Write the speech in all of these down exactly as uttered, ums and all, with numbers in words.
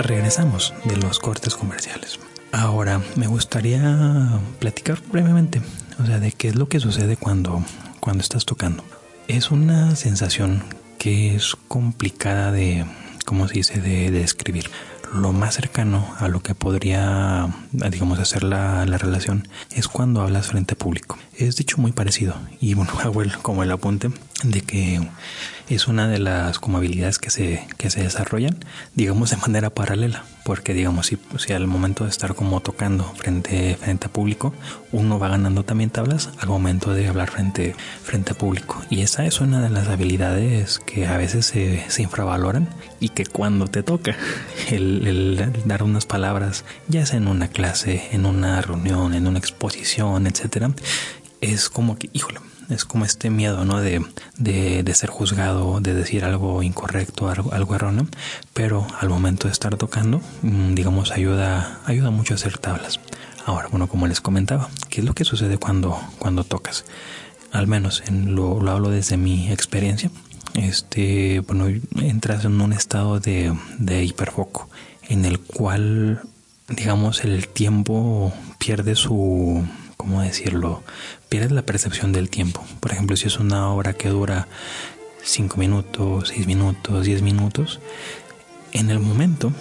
regresamos de los cortes comerciales. Ahora me gustaría platicar brevemente, o sea, de qué es lo que sucede cuando, cuando estás tocando. Es una sensación que es complicada de, ¿cómo se dice?, de, de describir. Lo más cercano a lo que podría, digamos, hacer la, la relación es cuando hablas frente a público. Es dicho muy parecido y bueno, hago el, como el apunte de que es una de las como habilidades que se, que se desarrollan, digamos, de manera paralela, porque digamos, si, si al momento de estar como tocando frente, frente a público, uno va ganando también tablas al momento de hablar frente, frente a público. Y esa es una de las habilidades que a veces se, se infravaloran y que cuando te toca el, el dar unas palabras, ya sea en una clase, en una reunión, en una exposición, etcétera, es como que, híjole, es como este miedo, ¿no? De, de, de ser juzgado, de decir algo incorrecto, algo, algo erróneo, pero al momento de estar tocando, digamos, ayuda, ayuda mucho a hacer tablas. Ahora, bueno, como les comentaba, ¿qué es lo que sucede cuando, cuando tocas? Al menos en lo, lo hablo desde mi experiencia. Este, bueno, entras en un estado de, de hiperfoco, en el cual, digamos, el tiempo pierde su, ¿cómo decirlo? Pierdes la percepción del tiempo. Por ejemplo, si es una obra que dura cinco minutos, seis minutos, diez minutos, en el momento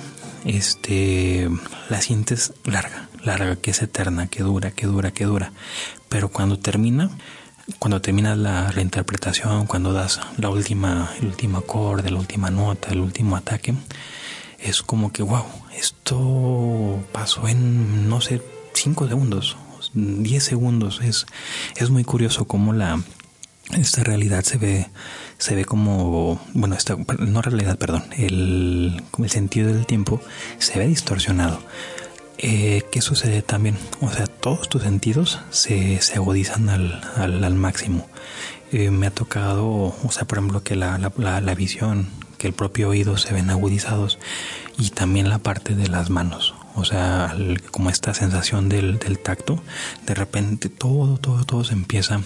este, la sientes larga, larga, que es eterna, que dura, que dura, que dura. Pero cuando termina, cuando terminas la, la interpretación, cuando das la última, el último acorde, la última nota, el último ataque, es como que, wow, esto pasó en, no sé, cinco segundos, diez segundos. Es, es muy curioso cómo la, esta realidad se ve, se ve como, bueno, esta, no realidad, perdón, el, el sentido del tiempo se ve distorsionado. Eh, ¿Qué sucede también? O sea, todos tus sentidos se, se agudizan al, al, al máximo. Eh, me ha tocado, o sea, por ejemplo, que la, la, la, la visión, que el propio oído se ven agudizados, y también la parte de las manos. O sea, el, como esta sensación del, del tacto, de repente todo, todo, todo se empieza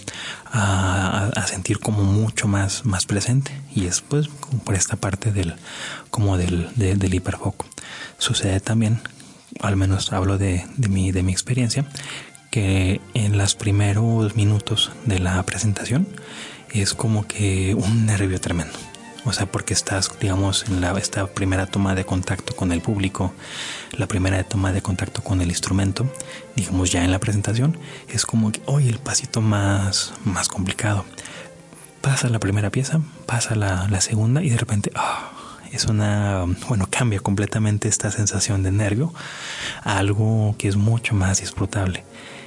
a, a sentir como mucho más, más presente, y es pues como por esta parte del, como del, de, del hiperfoco. Sucede también, al menos hablo de, de mi, de mi experiencia, que en los primeros minutos de la presentación es como que un nervio tremendo. O sea, porque estás, digamos, en la, esta primera toma de contacto con el público, la primera toma de contacto con el instrumento, digamos, ya en la presentación, es como que, oye, el pasito más, más complicado. Pasa la primera pieza, pasa la, la segunda, y de repente, oh, es una, bueno, cambia completamente esta sensación de nervio a algo que es mucho más disfrutable.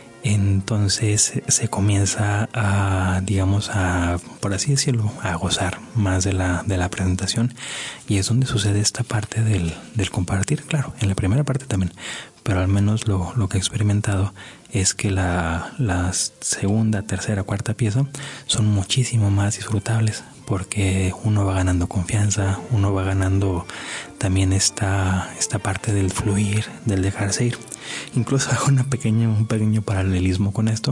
Entonces se comienza a, digamos, a, por así decirlo, a gozar más de la, de la presentación, y es donde sucede esta parte del, del compartir. Claro, en la primera parte también, pero al menos lo, lo que he experimentado es que la, la segunda, tercera, cuarta pieza son muchísimo más disfrutables, porque uno va ganando confianza, uno va ganando también esta, esta parte del fluir, del dejarse ir. Incluso hago una pequeña, un pequeño paralelismo con esto,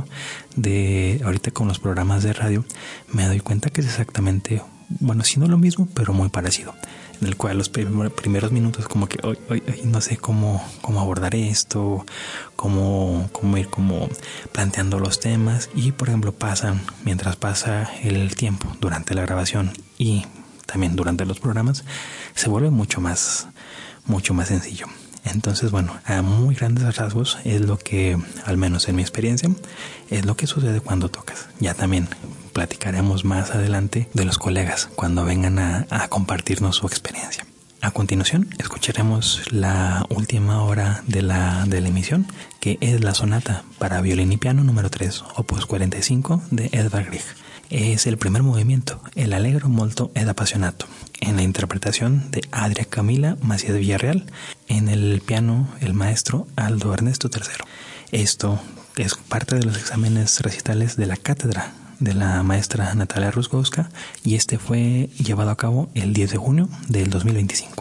de ahorita con los programas de radio, me doy cuenta que es exactamente, bueno, si no lo mismo, pero muy parecido, en el cual los primeros minutos como que hoy, hoy, hoy no sé cómo, cómo abordar esto, cómo, cómo ir como planteando los temas, y por ejemplo pasan, mientras pasa el tiempo durante la grabación y también durante los programas, se vuelve mucho más, mucho más sencillo. Entonces, bueno, a muy grandes rasgos es lo que, al menos en mi experiencia, es lo que sucede cuando tocas. Ya también platicaremos más adelante de los colegas cuando vengan a, a compartirnos su experiencia. A continuación, escucharemos la última hora de la, de la emisión, que es la sonata para violín y piano número tres, opus cuarenta y cinco de Edvard Grieg. Es el primer movimiento, el Allegro molto ed appassionato, en la interpretación de Adria Camila Macías Villarreal, en el piano el maestro Aldo Ernesto tercero. Esto es parte de los exámenes recitales de la cátedra de la maestra Natalia Rusgowska, y este fue llevado a cabo el diez de junio del dos mil veinticinco.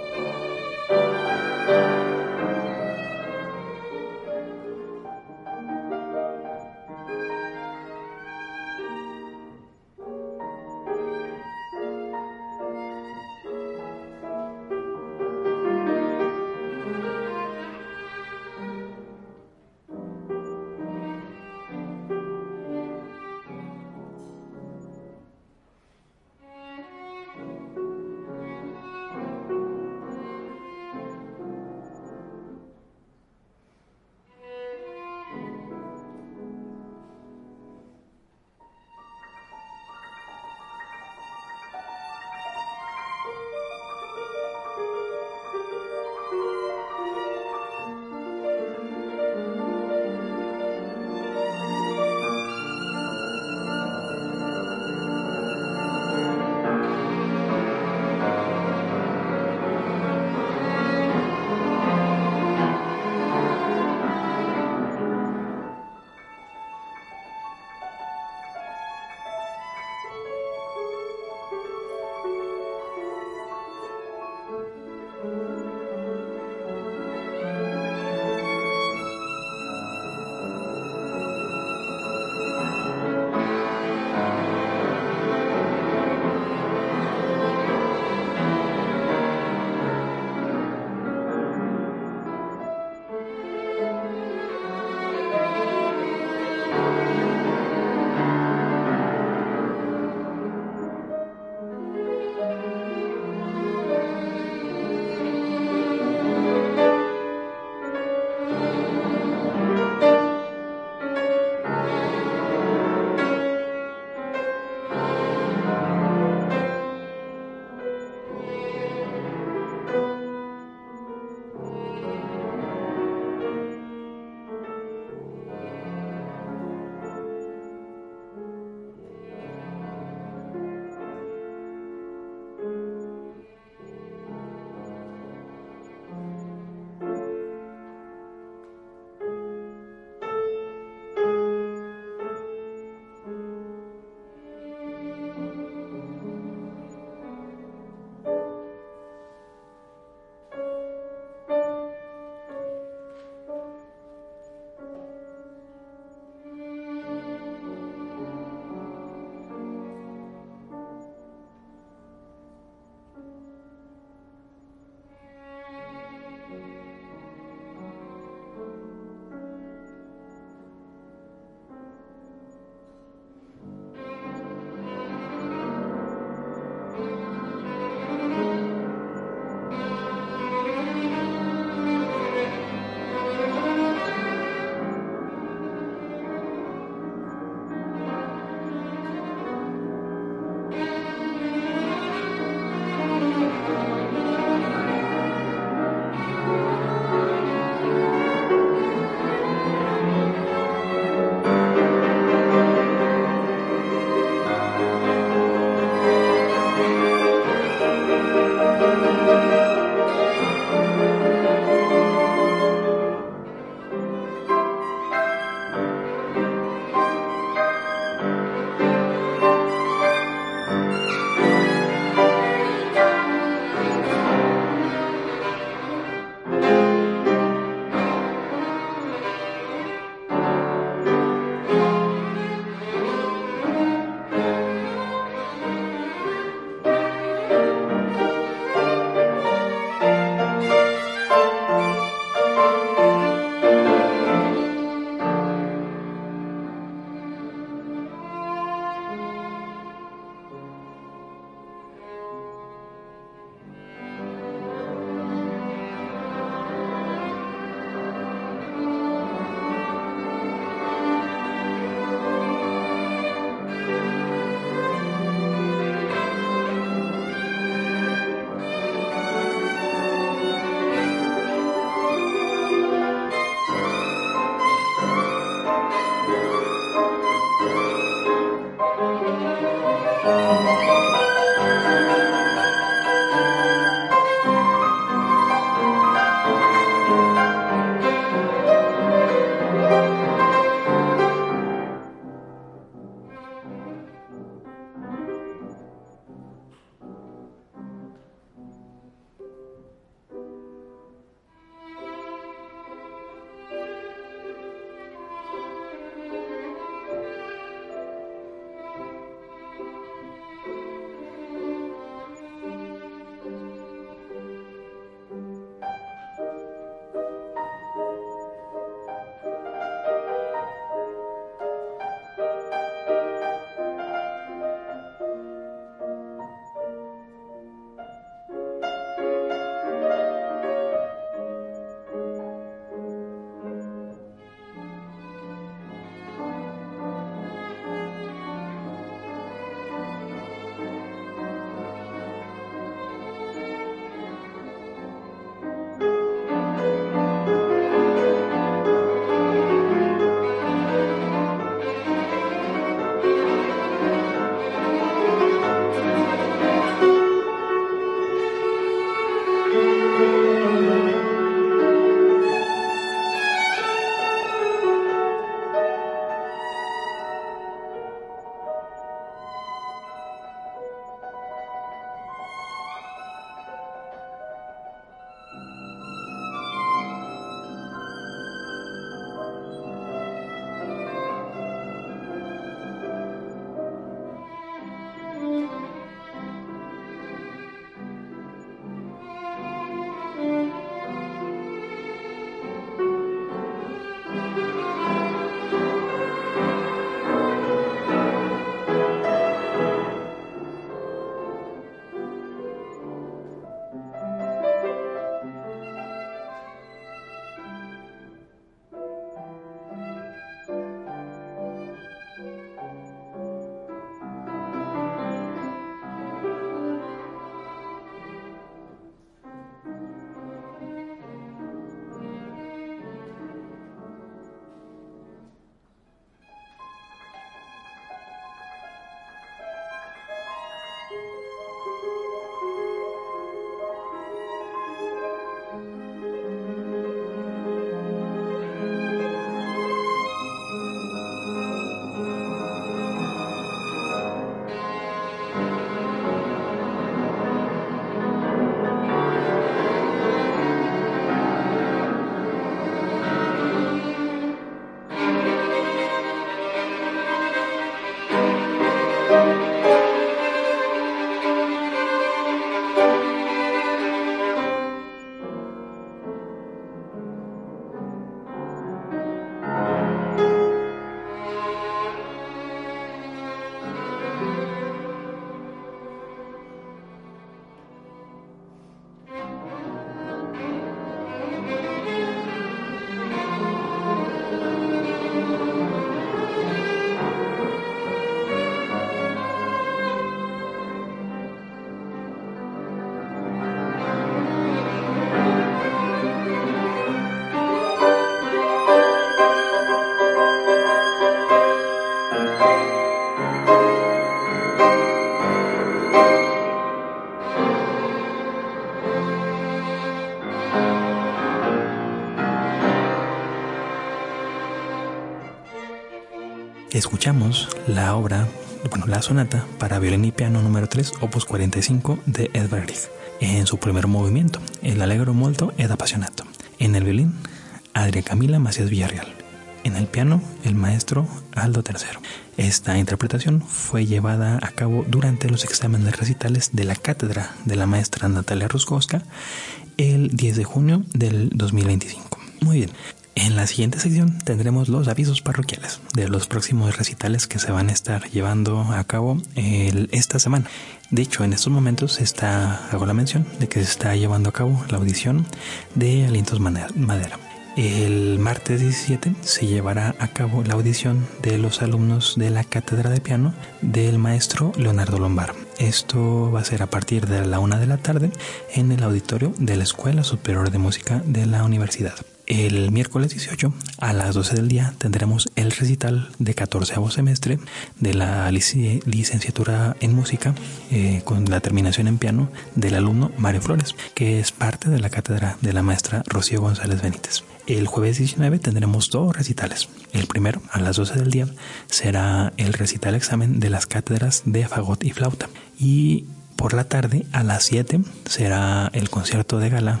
escuchamos la obra, bueno, la sonata para violín y piano número tres, opus cuarenta y cinco de Edvard Grieg. En su primer movimiento, el Allegro molto ed appassionato. En el violín, Adrià Camila Macías Villarreal. En el piano, el maestro Aldo tercero. Esta interpretación fue llevada a cabo durante los exámenes recitales de la cátedra de la maestra Natalia Ruskowska el diez de junio del dos mil veinticinco. Muy bien. En la siguiente sección tendremos los avisos parroquiales de los próximos recitales que se van a estar llevando a cabo el, esta semana. De hecho, en estos momentos está, hago la mención de que se está llevando a cabo la audición de Alientos Madera. El martes diecisiete se llevará a cabo la audición de los alumnos de la cátedra de piano del maestro Leonardo Lombard. Esto va a ser a partir de la una de la tarde en el auditorio de la Escuela Superior de Música de la Universidad. El miércoles dieciocho a las doce del día tendremos el recital de catorceavo semestre de la lic- licenciatura en música eh, con la terminación en piano del alumno Mario Flores, que es parte de la cátedra de la maestra Rocío González Benítez. El jueves diecinueve tendremos dos recitales. El primero, a las doce del día, será el recital examen de las cátedras de fagot y flauta. Y por la tarde, a las siete, será el concierto de gala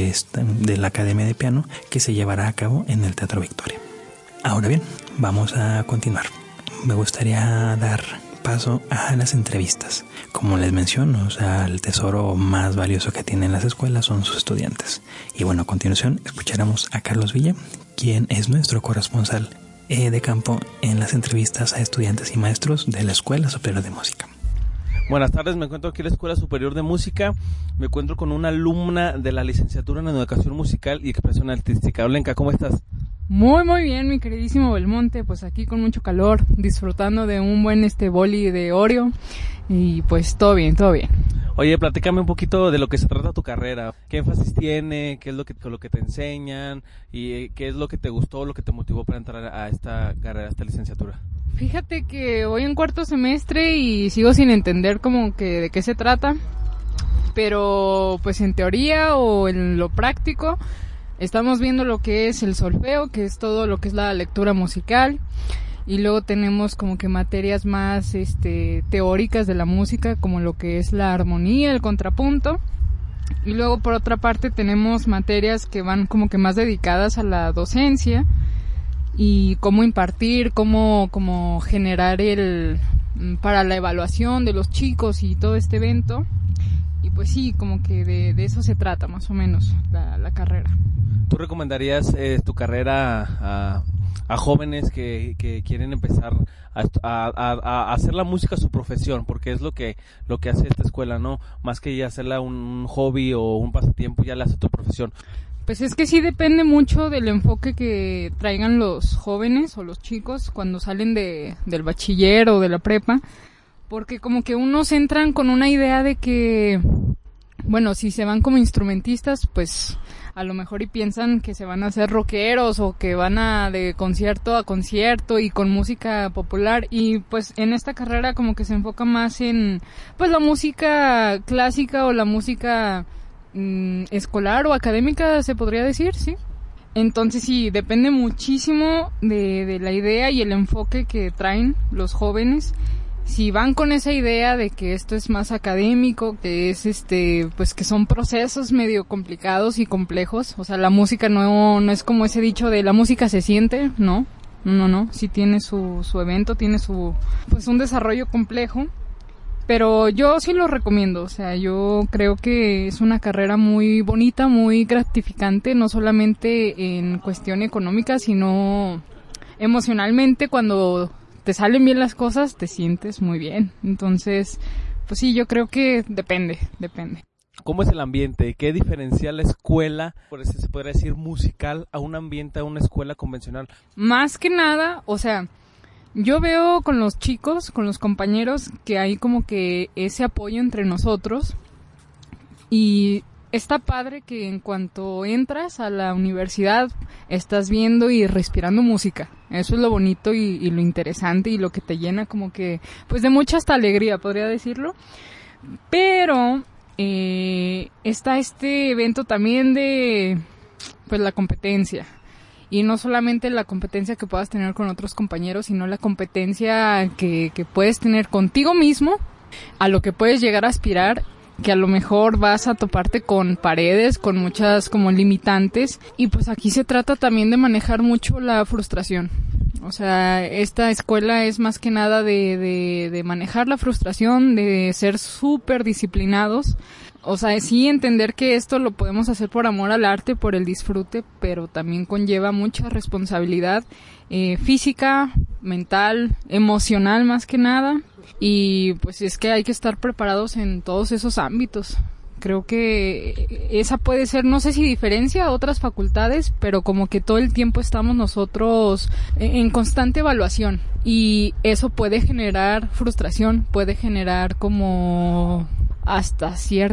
de la Academia de Piano que se llevará a cabo en el Teatro Victoria. Ahora bien, vamos a continuar. Me gustaría dar paso a las entrevistas. Como les menciono, o sea, el tesoro más valioso que tienen las escuelas son sus estudiantes. Y bueno, a continuación escucharemos a Carlos Villa, quien es nuestro corresponsal eh, de campo en las entrevistas a estudiantes y maestros de la Escuela Superior de Música. Buenas tardes, me encuentro aquí en la Escuela Superior de Música. Me encuentro con una alumna de la licenciatura en Educación Musical y Expresión Artística. Olenka, ¿cómo estás? Muy, muy bien, mi queridísimo Belmonte. Pues aquí con mucho calor, disfrutando de un buen este boli de Oreo. Y pues todo bien, todo bien. Oye, platícame un poquito de lo que se trata tu carrera. ¿Qué énfasis tiene? ¿Qué es lo que, lo que te enseñan? ¿Y eh, qué es lo que te gustó, lo que te motivó para entrar a esta carrera, a esta licenciatura? Fíjate que voy en cuarto semestre y sigo sin entender como que de qué se trata, pero pues en teoría o en lo práctico estamos viendo lo que es el solfeo, que es todo lo que es la lectura musical, y luego tenemos como que materias más este teóricas de la música, como lo que es la armonía, el contrapunto, y luego por otra parte tenemos materias que van como que más dedicadas a la docencia y cómo impartir, cómo, cómo generar el para la evaluación de los chicos y todo este evento. Y pues sí, como que de, de eso se trata más o menos la, la carrera. ¿Tú recomendarías eh, tu carrera a, a jóvenes que, que quieren empezar a, a, a, a hacer la música su profesión? Porque es lo que lo que hace esta escuela, ¿no? Más que hacerla un hobby o un pasatiempo, ya la hace tu profesión. Pues es que sí depende mucho del enfoque que traigan los jóvenes o los chicos cuando salen de, del bachiller o de la prepa, porque como que unos entran con una idea de que, bueno, si se van como instrumentistas, pues a lo mejor y piensan que se van a hacer rockeros o que van a de concierto a concierto y con música popular, y pues en esta carrera como que se enfoca más en pues la música clásica o la música escolar o académica, se podría decir, sí. Entonces sí, depende muchísimo de, de la idea y el enfoque que traen los jóvenes. Si van con esa idea de que esto es más académico, que es este, pues que son procesos medio complicados y complejos, o sea, la música no, no es como ese dicho de la música se siente, no, no, no, sí tiene su, su evento, tiene su, pues un desarrollo complejo. Pero yo sí lo recomiendo, o sea, yo creo que es una carrera muy bonita, muy gratificante, no solamente en cuestión económica, sino emocionalmente. Cuando te salen bien las cosas, te sientes muy bien. Entonces, pues sí, yo creo que depende, depende. ¿Cómo es el ambiente? ¿Qué diferencia la escuela, por eso se podría decir musical, a un ambiente, a una escuela convencional? Más que nada, o sea, yo veo con los chicos, con los compañeros, que hay como que ese apoyo entre nosotros, y está padre que en cuanto entras a la universidad estás viendo y respirando música. Eso es lo bonito y, y lo interesante y lo que te llena como que pues de mucha hasta alegría, podría decirlo. Pero eh, está este evento también de pues la competencia. y no solamente la competencia que puedas tener con otros compañeros, sino la competencia que, que puedes tener contigo mismo, a lo que puedes llegar a aspirar, que a lo mejor vas a toparte con paredes, con muchas como limitantes, y pues aquí se trata también de manejar mucho la frustración. O sea, esta escuela es más que nada de, de, de manejar la frustración, de ser súper disciplinados. O sea, sí entender que esto lo podemos hacer por amor al arte, por el disfrute, pero también conlleva mucha responsabilidad eh, física, mental, emocional más que nada. Y pues es que hay que estar preparados en todos esos ámbitos. Creo que esa puede ser, no sé si diferencia a otras facultades, pero como que todo el tiempo estamos nosotros en constante evaluación y eso puede generar frustración, puede generar como hasta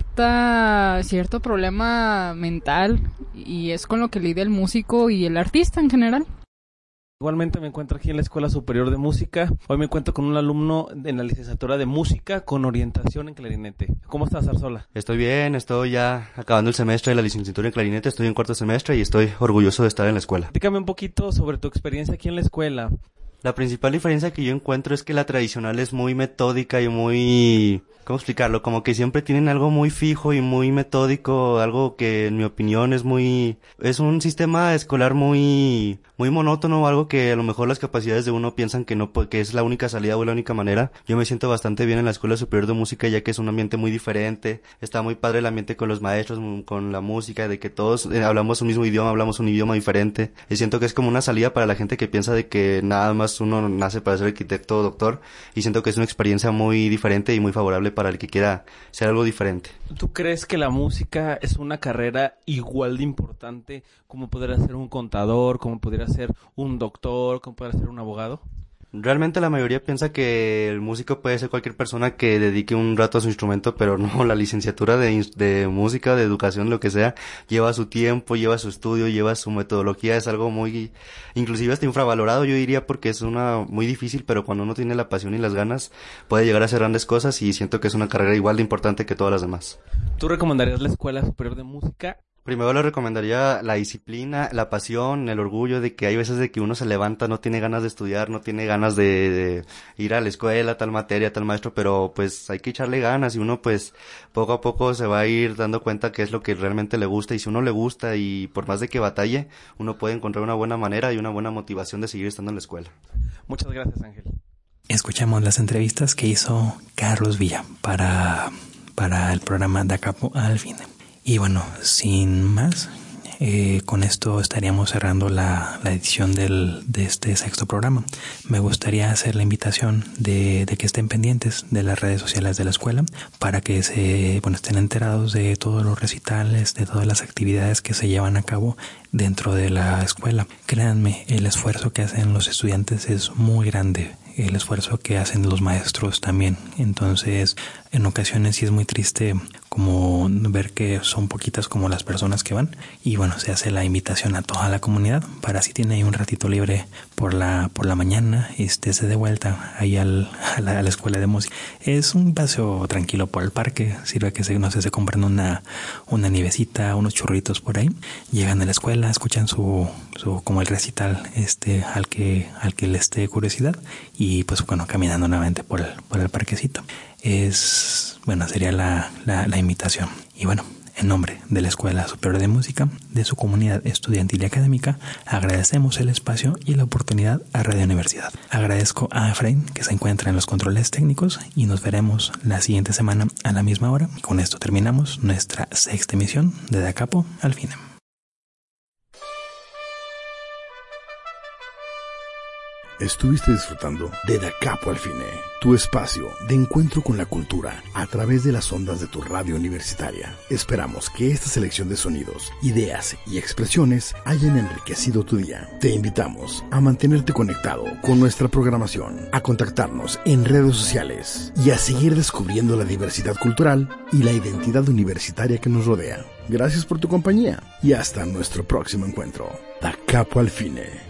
cierta cierto problema mental, y es con lo que lidia el músico y el artista en general. Igualmente me encuentro aquí en la Escuela Superior de Música. Hoy me encuentro con un alumno en la licenciatura de Música con orientación en clarinete. ¿Cómo estás, Arzola? Estoy bien, estoy ya acabando el semestre de la licenciatura en clarinete, estoy en cuarto semestre y estoy orgulloso de estar en la escuela. Dígame un poquito sobre tu experiencia aquí en la escuela. La principal diferencia que yo encuentro es que la tradicional es muy metódica y muy... ¿Cómo explicarlo? Como que siempre tienen algo muy fijo y muy metódico, algo que en mi opinión es muy... Es un sistema escolar muy muy monótono, algo que a lo mejor las capacidades de uno piensan que no, que es la única salida o la única manera. Yo me siento bastante bien en la Escuela Superior de Música, ya que es un ambiente muy diferente, está muy padre el ambiente con los maestros, con la música, de que todos eh, hablamos un mismo idioma, hablamos un idioma diferente, y siento que es como una salida para la gente que piensa de que nada más uno nace para ser arquitecto o doctor, y siento que es una experiencia muy diferente y muy favorable para el que quiera ser algo diferente. ¿Tú crees que la música es una carrera igual de importante como podría ser un contador, como podría ser un doctor, como podría ser un abogado? Realmente la mayoría piensa que el músico puede ser cualquier persona que dedique un rato a su instrumento, pero no, la licenciatura de, de música, de educación, lo que sea, lleva su tiempo, lleva su estudio, lleva su metodología, es algo muy, inclusive hasta infravalorado yo diría, porque es una muy difícil, pero cuando uno tiene la pasión y las ganas puede llegar a hacer grandes cosas, y siento que es una carrera igual de importante que todas las demás. ¿Tú recomendarías la Escuela Superior de Música? Primero le recomendaría la disciplina, la pasión, el orgullo de que hay veces de que uno se levanta, no tiene ganas de estudiar, no tiene ganas de, de ir a la escuela, tal materia, tal maestro, pero pues hay que echarle ganas y uno pues poco a poco se va a ir dando cuenta qué es lo que realmente le gusta, y si uno le gusta y por más de que batalle, uno puede encontrar una buena manera y una buena motivación de seguir estando en la escuela. Muchas gracias, Ángel. Escuchamos las entrevistas que hizo Carlos Villa para, para el programa Da Capo al Fine. Y bueno, sin más, eh, con esto estaríamos cerrando la, la edición del, de este sexto programa. Me gustaría hacer la invitación de, de que estén pendientes de las redes sociales de la escuela para que se, bueno, estén enterados de todos los recitales, de todas las actividades que se llevan a cabo dentro de la escuela. Créanme, el esfuerzo que hacen los estudiantes es muy grande. El esfuerzo que hacen los maestros también. Entonces, en ocasiones sí es muy triste como ver que son poquitas como las personas que van. Y bueno, se hace la invitación a toda la comunidad para si tiene ahí un ratito libre por la por la mañana, este se de vuelta ahí al, a, la, a la escuela de música. Es un paseo tranquilo por el parque. Sirve que se, no sé, se compran una, una nievecita, unos churritos por ahí. Llegan a la escuela, escuchan su, su como el recital este al que, al que les dé curiosidad. Y pues bueno, caminando nuevamente por el, por el parquecito. Es, bueno, sería la, la, la invitación. Y bueno, en nombre de la Escuela Superior de Música, de su comunidad estudiantil y académica, agradecemos el espacio y la oportunidad a Radio Universidad. Agradezco a Efraín, que se encuentra en los controles técnicos, y nos veremos la siguiente semana a la misma hora. Y con esto terminamos nuestra sexta emisión de Da Capo al Fine. Estuviste disfrutando de Da Capo al Fine, tu espacio de encuentro con la cultura a través de las ondas de tu radio universitaria. Esperamos que esta selección de sonidos, ideas y expresiones hayan enriquecido tu día. Te invitamos a mantenerte conectado con nuestra programación, a contactarnos en redes sociales y a seguir descubriendo la diversidad cultural y la identidad universitaria que nos rodea. Gracias por tu compañía y hasta nuestro próximo encuentro. Da Capo al Fine.